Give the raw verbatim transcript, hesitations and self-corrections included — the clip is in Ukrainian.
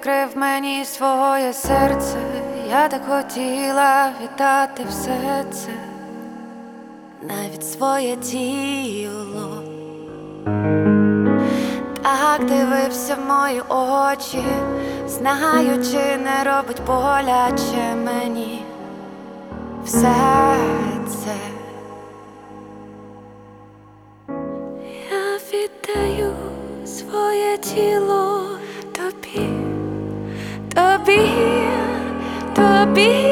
відкрив мені своє серце, я так хотіла віддати все це, навіть своє тіло. Так дивився в мої очі, знаючи, не робить боляче мені все це. Я віддаю своє тіло тобі, тобі, тобі.